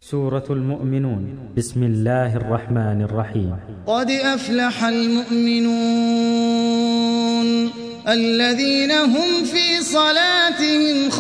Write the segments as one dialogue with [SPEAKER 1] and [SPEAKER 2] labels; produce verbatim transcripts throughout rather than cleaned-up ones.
[SPEAKER 1] سورة المؤمنون. بسم الله الرحمن الرحيم.
[SPEAKER 2] قد أفلح المؤمنون الذين هم في صلاتهم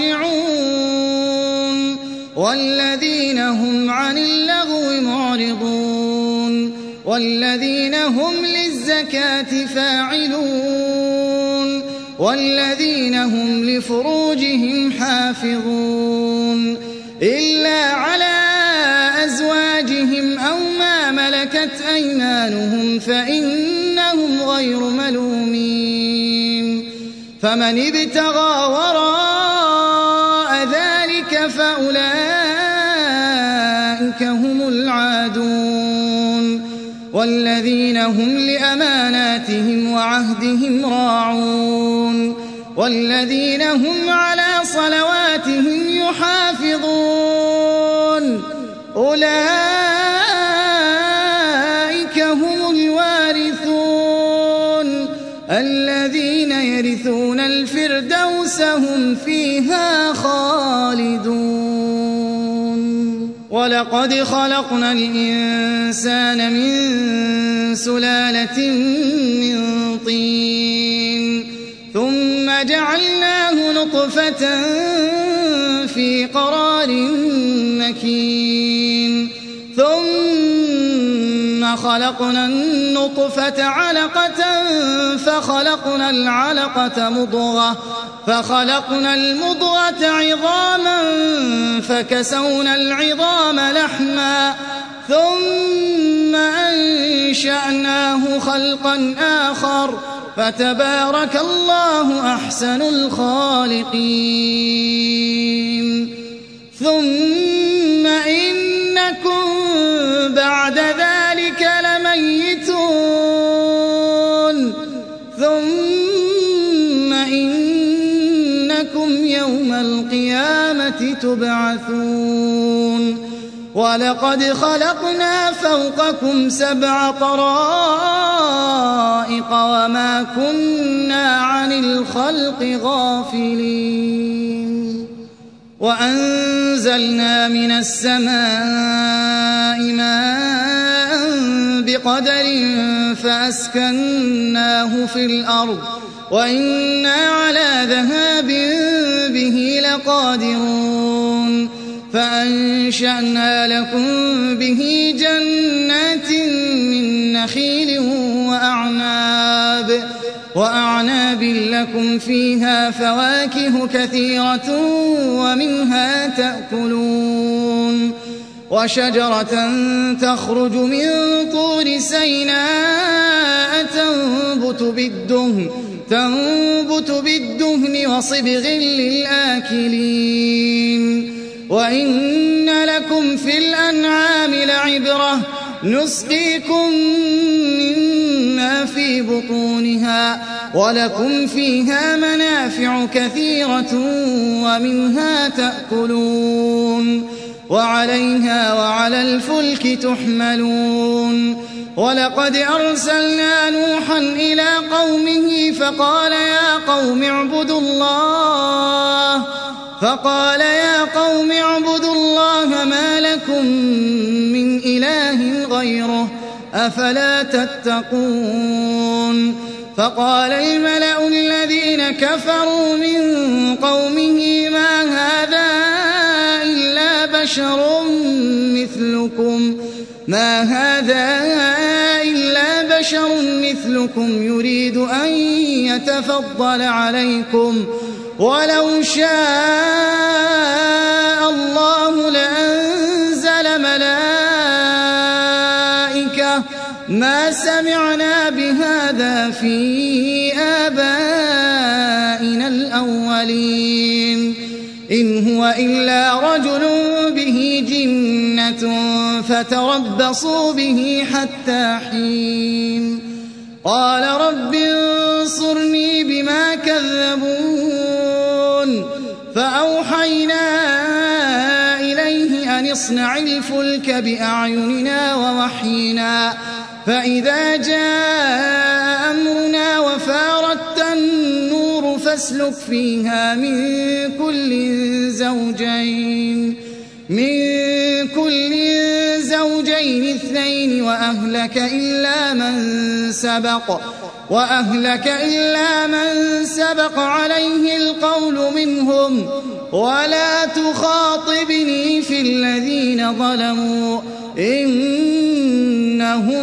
[SPEAKER 2] خاشعون والذين هم عن اللغو معرضون والذين هم للزكاة فاعلون والذين هم لفروجهم حافظون إلا على أزواجهم أو ما ملكت أيمانهم فإنهم غير ملومين. فمن ابتغى وراء ذلك فأولئك هم العادون والذين هم لأماناتهم وعهدهم راعون والذين هم على صلواتهم يحافظون أولئك هم الوارثون الذين يرثون الفردوس هم فيها خالدون. ولقد خلقنا الإنسان من سلالة من طين ثم جعلناه نطفة في قرار مكين ثم خلقنا النطفة علقة فخلقنا العلقة مضغة فخلقنا المضغة عظاما فكسونا العظام لحما ثم أنشأناه خلقا آخر فتبارك الله أحسن الخالقين. ثم إنكم بعد ذلك لميتون ثم إنكم يوم القيامة تبعثون. ولقد خلقنا فوقكم سبع طرائق وما كنا عن الخلق غافلين. وأنزلنا من السماء ماء بقدر فأسكناه في الأرض وإنا على ذهاب به لقادرون. فأنشأنا لكم به جنات من نخيل وأعناب وأعناب لكم فيها فواكه كثيرة ومنها تأكلون. وشجرة تخرج من طور سيناء تنبت بالدهن تنبت بالدهن وصبغ للآكلين. وإن لكم في الأنعام لعبرة نسقيكم مما في بطونها ولكم فيها منافع كثيرة ومنها تأكلون وعليها وعلى الفلك تحملون. ولقد أرسلنا نوحا إلى قومه فقال يا قوم اعبدوا الله فقال يا قوم اعبدوا الله ما لكم من إله غيره أفلا تتقون. فقال الملأ الذين كفروا من قومه ما هذا إلا بشر مثلكم ما هذا إلا بشر مثلكم يريد أن يتفضل عليكم ولو شاء الله لأنزل ملائكة ما سمعنا بهذا في آبائنا الأولين إن هو إلا رجل به جنة فتربصوا به حتى حين. قال رب انصرني بما كذبون فأوحينا إليه أن اصنع الفلك بأعيننا ووحينا فإذا جاء أمرنا وفارت النور فاسلك فيها من كل زوجين من كل زوجين اثنين وأهلك إلا من سبق وأهلك إلا من سبق عليه القول منهم ولا تخاطبني في الذين ظلموا إنهم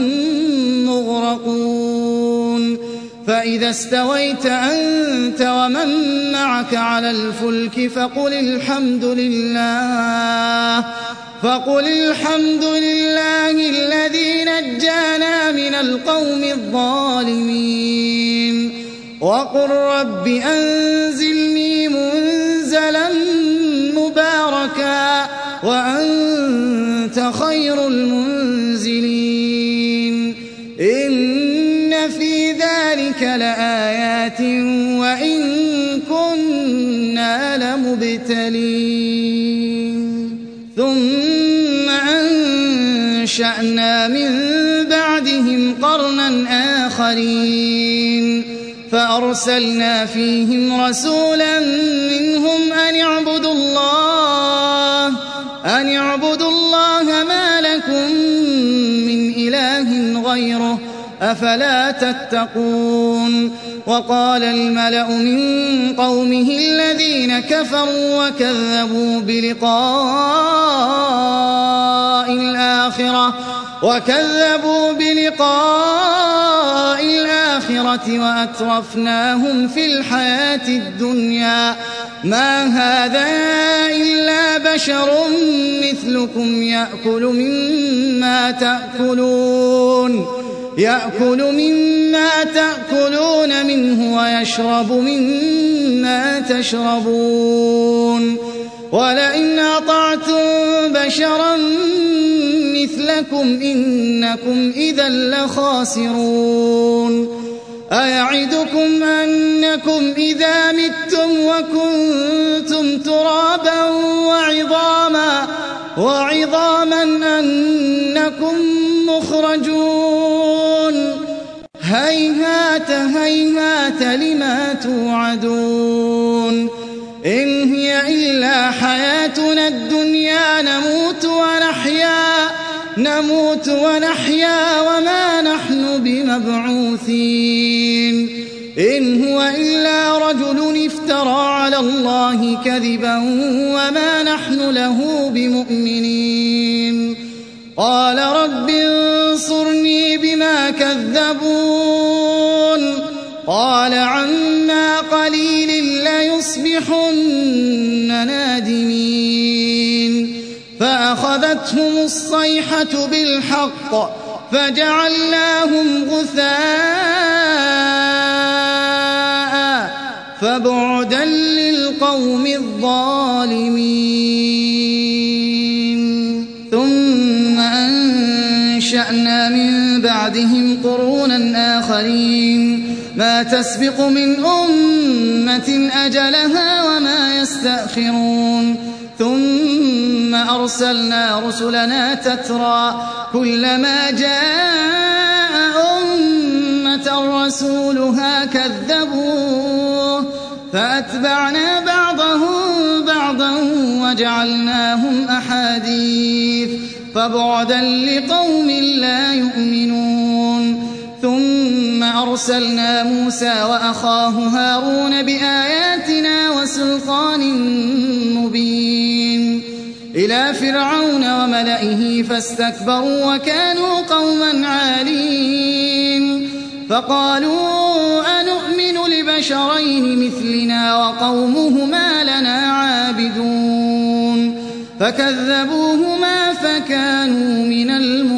[SPEAKER 2] مغرقون فإذا استويت أنت ومن معك على الفلك فقل الحمد لله فقل الحمد لله الذي نجانا من القوم الظالمين وقل رب أنزلني منزلا مباركا وأنت خير المنزلين إن في ذلك لآيات وإن كنا لمبتلين ثم أنشأنا من بعدهم قرنا آخرين فأرسلنا فيهم رسولا منهم أن اعبدوا الله أن اعبدوا الله ما لكم من إله غيره أفلا تتقون وقال الملأ من قومه الذين كفروا وكذبوا بلقاء الآخرة وكذبوا بلقاء الآخرة وأترفناهم في الحياة الدنيا ما هذا إلا بشر مثلكم يأكل مما تأكلون يأكل مما تأكلون منه ويشرب مما تشربون ولئن أطعتم بشرا مثلكم إنكم إذا لخاسرون أيعدكم أنكم إذا متم وكنتم ترابا وعظاما وعظاما أنكم مخرجون هيهات هيهات لما توعدون إن هي إلا حياتنا الدنيا نموت ونحيا نموت ونحيا وما نحن بمبعوثين إن هو إلا رجل افترى على الله كذبا وما نحن له بمؤمنين قال رب انصرني بما كذبون قال عما قليل ليصبحن نادمين فأخذتهم الصيحة بالحق فجعلناهم غثاء فبعدا للقوم الظالمين ثم أنشأنا من بعدهم قرونا آخرين ما تسبق من أمة أجلها وما يستأخرون ثم أرسلنا رسلنا تترى كلما جاء أمة رسولها كذبوه فأتبعنا بعضهم بعضا وجعلناهم أحاديث فبعدا لقوم لا يؤمنون ثم أرسلنا موسى وأخاه هارون بآياتنا وسلطان مبين إلى فرعون وملئه فاستكبروا وكانوا قوما عالين فقالوا أنؤمن لبشرين مثلنا وقومهما لنا عابدون فكذبوهما فكانوا من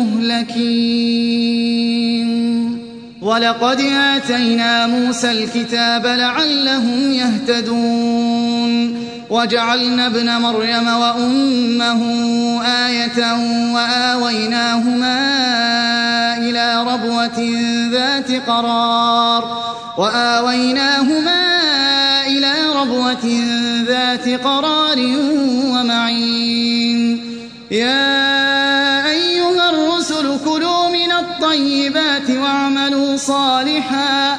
[SPEAKER 2] المهلكين ولقد آتينا موسى الكتاب لعلهم يهتدون وجعلنا ابن مريم وأمه آية وآويناهما إلى ربوة ذات قرار وآويناهما إلى ربوة ذات قرار ومعين يا أيها الرسل كلوا من الطيبات واعملوا صالحا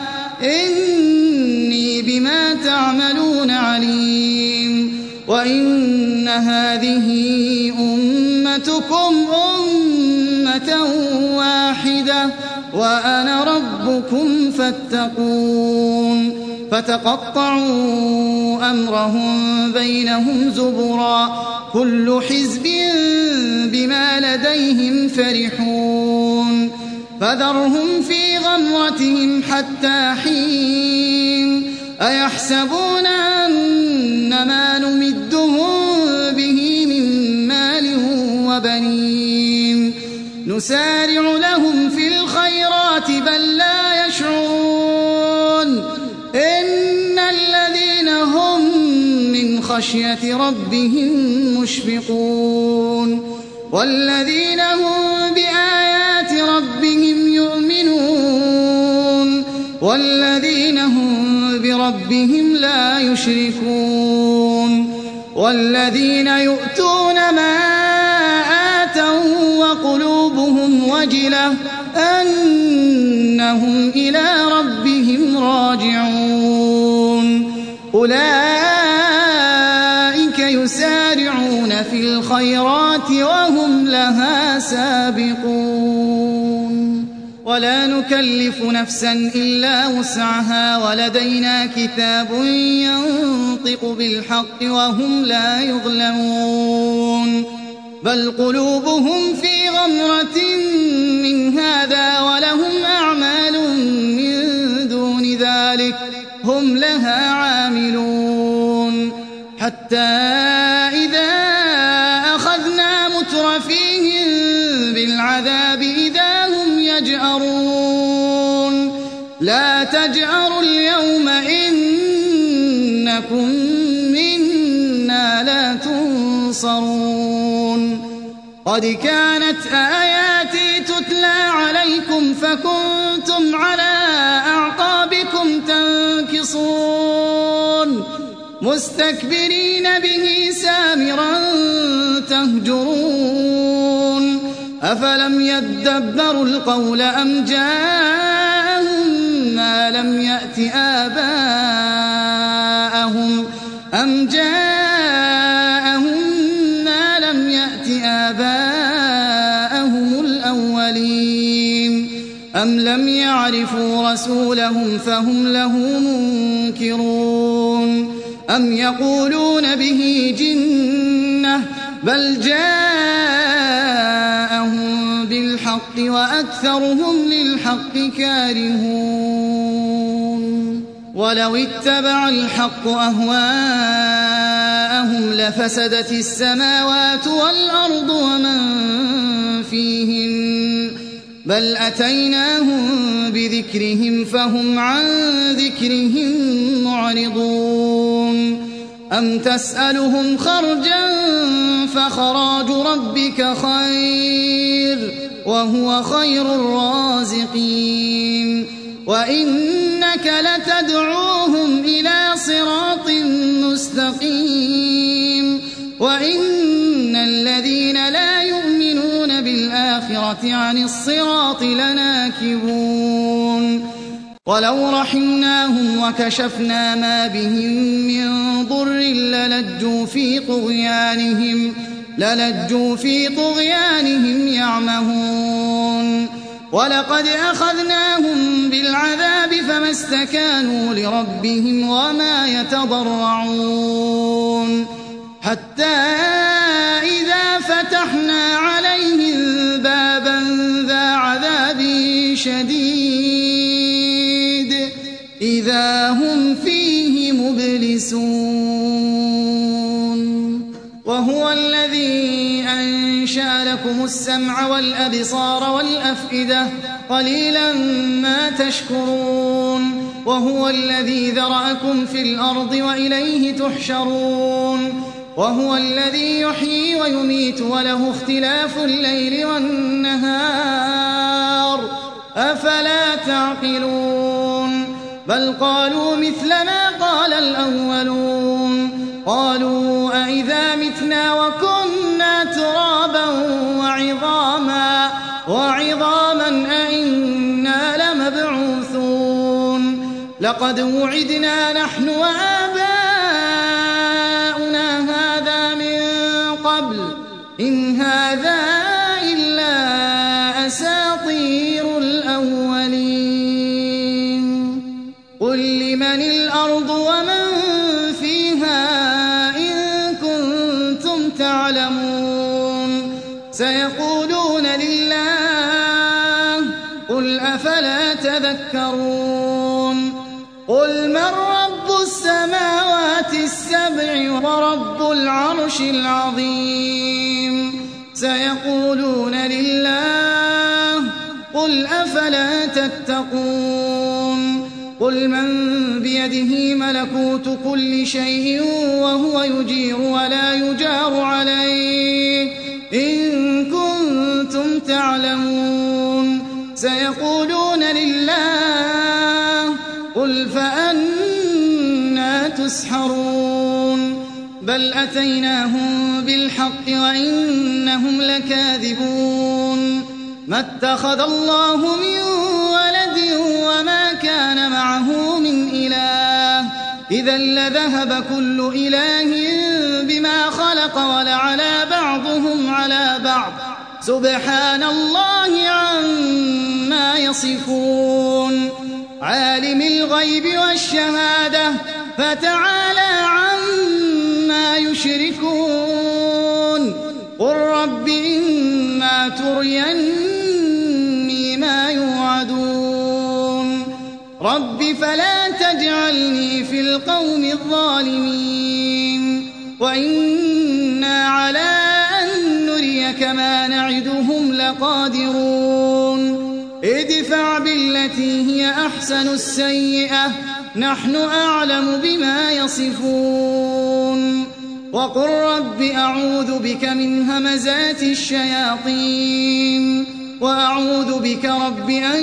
[SPEAKER 2] إني بما تعملون عليم وإن هذه أمتكم أمة واحدة وأنا ربكم فاتقون فتقطعوا أمرهم بينهم زبرا كل حزب بما لديهم فرحون فذرهم في غمرتهم حتى حين أيحسبون أن ما نمدهم به من مال وبنين نسارع لهم في الخيرات بل لا يشعرون إن الذين هم من خشية ربهم مشفقون والذين هم بآيات ربهم يؤمنون والذين هم بربهم لا يشركون والذين يؤتون ما آتوا وقلوبهم وجلة أنهم إلى ربهم راجعون أولئك يسارعون في الخيرات وهم لها سابقون ولا نكلف نفسا إلا وسعها ولدينا كتاب ينطق بالحق وهم لا يظلمون بل قلوبهم في غمرة من هذا ولهم أعمال من دون ذلك هم لها عاملون حتى إذا أخذنا مترفيهم بالعذاب إذا هم يجأرون لا تجأروا اليوم إنكم منا لا تنصرون قد كانت آياتي تتلى عليكم فكنتم على أعقابكم تنكصون مستكبرين به سامرا تهجرون أفلم يدبروا القول أم جاءهم ما لم يأت آباءهم أم جاءهم ما لم يأت آباءهم الأولين أم لم يعرفوا رسولهم فهم له منكرون أم يقولون به جنة بل جاءهم بالحق وأكثرهم للحق كارهون ولو اتبع الحق أهواءهم لفسدت السماوات والأرض ومن فيهن بل أتيناهم بذكرهم فهم عن ذكرهم معرضون أم تسألهم خرجا فخراج ربك خير وهو خير الرازقين وإنك لتدعوهم إلى صراط مستقيم وإن الذين لا يؤمنون بالآخرة عن الصراط لناكبون ولو رحمناهم وكشفنا ما بهم من ضر للجوا في طغيانهم للجوا في طغيانهم يعمهون ولقد أخذناهم بالعذاب فما استكانوا لربهم وما يتضرعون حتى إذا فتحنا عليهم بابا ذا عذاب شديد إذا هم فيه مبلسون وهو الذي أنشأ لكم السمع والأبصار والأفئدة قليلا ما تشكرون وهو الذي ذرأكم في الأرض وإليه تحشرون وهو الذي يحيي ويميت وله اختلاف الليل والنهار أفلا تعقلون بل قالوا مثل ما قال الأولون قالوا أئذا متنا وكنا ترابا وعظاما وعظاما أئنا لمبعوثون لقد وعدنا نحن وآباؤنا هذا من قبل إن هذا إلا أساطير الأولين قل لمن الأرض ومن فيها إن كنتم تعلمون سيقولون لله قل أفلا تذكرون قل من رب السماوات السبع ورب العرش العظيم سيقولون لله قل أفلا تتقون قل من بيده ملكوت كل شيء وهو يجير ولا يجار عليه إن كنتم تعلمون سيقولون لله قل فأنى تسحرون بل أتيناهم بالحق وإنهم لكاذبون ما اتخذ الله من ولد وما كان معه من إله إذا لذهب كل إله بما خلق ولعلى بعضهم على بعض سبحان الله عما يصفون عالم الغيب والشهادة فتعالى عما يشركون قل رب إما تريني ما يوعدون رب فلا تجعلني في القوم الظالمين وإنا على أن نريك ما نعدهم لقادرون ادفع بالتي هي أحسن السيئة نحن أعلم بما يصفون وقل رب أعوذ بك من همزات الشياطين وأعوذ بك رب أن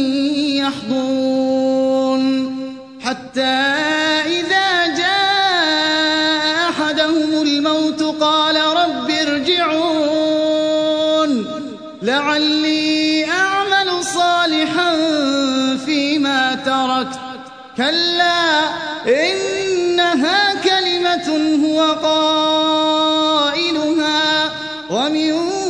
[SPEAKER 2] يحضرون حتى إذا جاء أحدهم الموت قال رب ارجعون لعلي أعمل صالحا فيما تركت كلا إنها كلمة هو قائلها ومن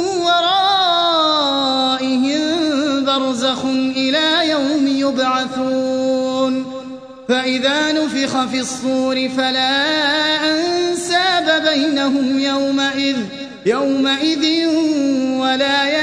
[SPEAKER 2] ورائهم برزخ إلى يوم يبعثون فإذا نفخ في الصور فلا أنساب بينهم يومئذ يومئذ ولا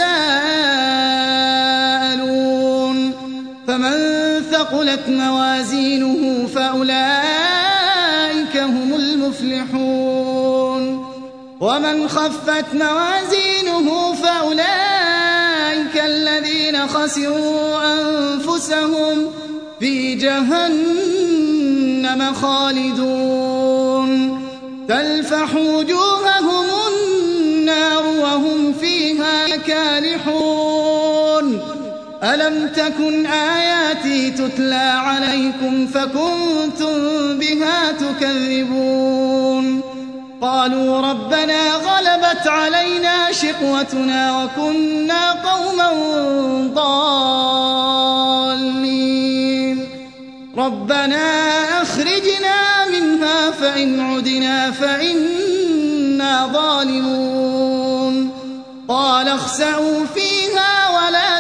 [SPEAKER 2] يتساءلون فمن ثقلت موازينه فأولئك هم المفلحون ومن خفت موازينه فأولئك الذين خسروا أنفسهم في جهنم خالدون تلفح وجوههم النار وهم فيها كالحون ألم تكن آياتي تتلى عليكم فكنتم بها تكذبون قالوا ربنا غلبت علينا شقوتنا وكنا قوما ضالين ربنا أخرجنا منها فإن عدنا فإنا ظالمون قال اخسئوا فيها ولا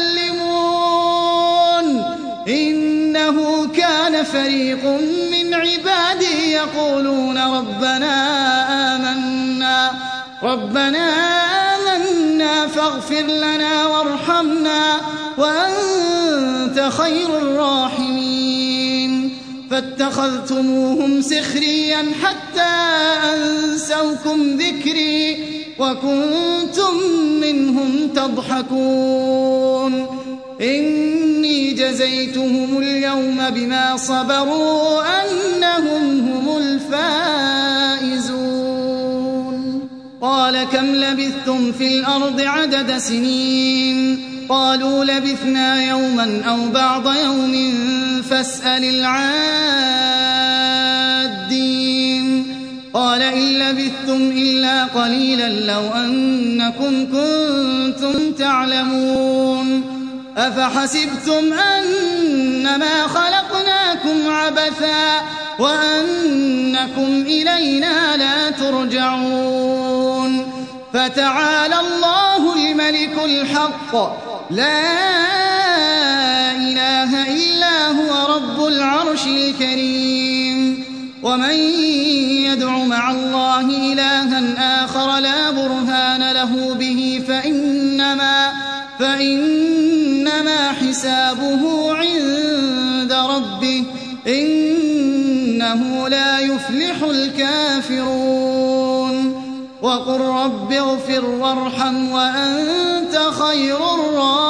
[SPEAKER 2] تكلمون إنه كان فريق من عبادي يقولون ربنا آمنا ربنا آمنا فاغفر لنا وارحمنا وأنت خير الراحمين فاتخذتموهم سخريا حتى أنسوكم ذكري وكنتم منهم تضحكون إني جزيتهم اليوم بما صبروا أنهم هم الفائزون قال كم لبثتم في الأرض عدد سنين قالوا لبثنا يوما أو بعض يوم فاسأل العادين قال إن لبثتم إلا قليلا لو أنكم كنتم تعلمون أفحسبتم أنما خلقناكم عبثا وأنكم إلينا لا ترجعون فتعالى الله الملك الحق لا إله إلا هو رب العرش الكريم ومن يدع مع الله إلها آخر لا برهان له به فإنما, فإنما حسابه عند ربه إنه لا يفلح الكافرون وقل رب اغفر وارحم وأنت خير الراحمين